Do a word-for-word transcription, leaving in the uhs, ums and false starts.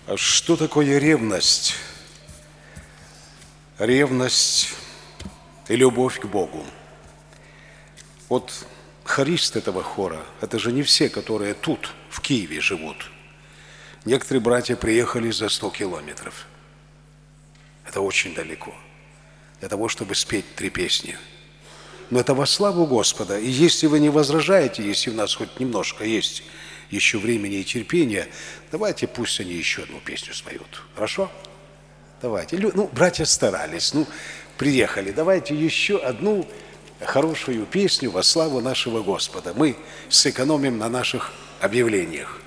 А что такое ревность? Ревность и любовь к Богу. Вот хорист этого хора, это же не все, которые тут, в Киеве, живут. Некоторые братья приехали за сто километров. Это очень далеко. Для того, чтобы спеть три песни. Но это во славу Господа. И если вы не возражаете, если у нас хоть немножко есть еще времени и терпения, давайте пусть они еще одну песню споют. Хорошо? Давайте. Ну, братья старались, ну, приехали. Давайте еще одну хорошую песню во славу нашего Господа. Мы сэкономим на наших объявлениях.